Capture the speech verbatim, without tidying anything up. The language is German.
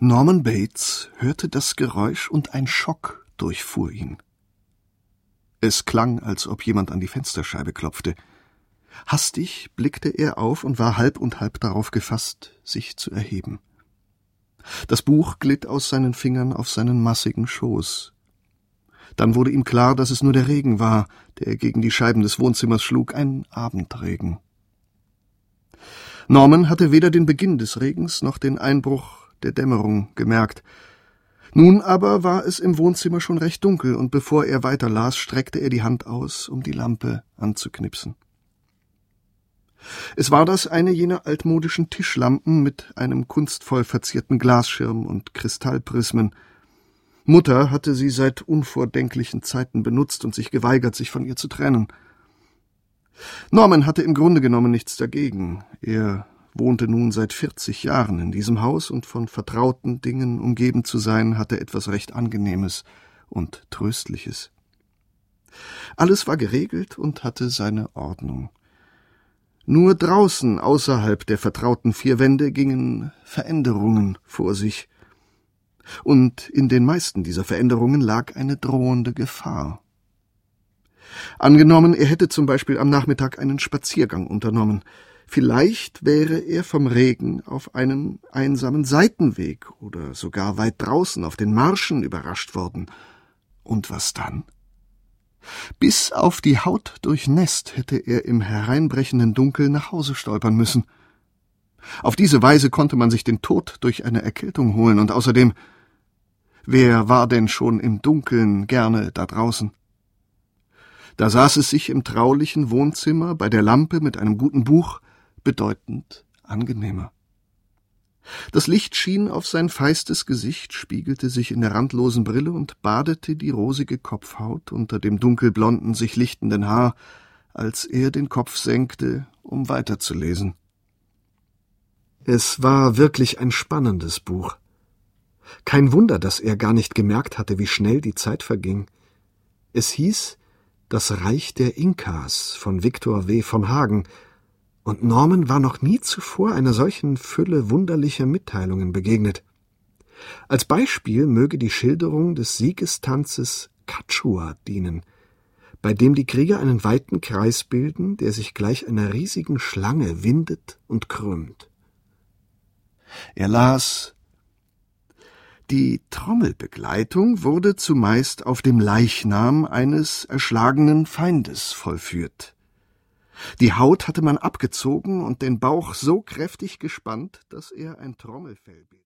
Norman Bates hörte das Geräusch und ein Schock durchfuhr ihn. Es klang, als ob jemand an die Fensterscheibe klopfte. Hastig blickte er auf und war halb und halb darauf gefasst, sich zu erheben. Das Buch glitt aus seinen Fingern auf seinen massigen Schoß. Dann wurde ihm klar, dass es nur der Regen war, der gegen die Scheiben des Wohnzimmers schlug, ein Abendregen. Norman hatte weder den Beginn des Regens noch den Einbruch der Dämmerung gemerkt. Nun aber war es im Wohnzimmer schon recht dunkel, und bevor er weiter las, streckte er die Hand aus, um die Lampe anzuknipsen. Es war das eine jener altmodischen Tischlampen mit einem kunstvoll verzierten Glasschirm und Kristallprismen. Mutter hatte sie seit unvordenklichen Zeiten benutzt und sich geweigert, sich von ihr zu trennen. Norman hatte im Grunde genommen nichts dagegen. Er wohnte nun seit vierzig Jahren in diesem Haus, und von vertrauten Dingen umgeben zu sein, hatte etwas recht Angenehmes und Tröstliches. Alles war geregelt und hatte seine Ordnung. Nur draußen, außerhalb der vertrauten vier Wände, gingen Veränderungen vor sich. Und in den meisten dieser Veränderungen lag eine drohende Gefahr. Angenommen, er hätte zum Beispiel am Nachmittag einen Spaziergang unternommen. Vielleicht wäre er vom Regen auf einen einsamen Seitenweg oder sogar weit draußen auf den Marschen überrascht worden. Und was dann? Bis auf die Haut durchnässt hätte er im hereinbrechenden Dunkel nach Hause stolpern müssen. Auf diese Weise konnte man sich den Tod durch eine Erkältung holen, und außerdem, wer war denn schon im Dunkeln gerne da draußen? Da saß es sich im traulichen Wohnzimmer bei der Lampe mit einem guten Buch bedeutend angenehmer. Das Licht schien auf sein feistes Gesicht, spiegelte sich in der randlosen Brille und badete die rosige Kopfhaut unter dem dunkelblonden, sich lichtenden Haar, als er den Kopf senkte, um weiterzulesen. Es war wirklich ein spannendes Buch. Kein Wunder, dass er gar nicht gemerkt hatte, wie schnell die Zeit verging. Es hieß »Das Reich der Inkas« von Victor W. von Hagen, und Norman war noch nie zuvor einer solchen Fülle wunderlicher Mitteilungen begegnet. Als Beispiel möge die Schilderung des Siegestanzes Quechua dienen, bei dem die Krieger einen weiten Kreis bilden, der sich gleich einer riesigen Schlange windet und krümmt. Er las: Die Trommelbegleitung wurde zumeist auf dem Leichnam eines erschlagenen Feindes vollführt. Die Haut hatte man abgezogen und den Bauch so kräftig gespannt, dass er ein Trommelfell bildete.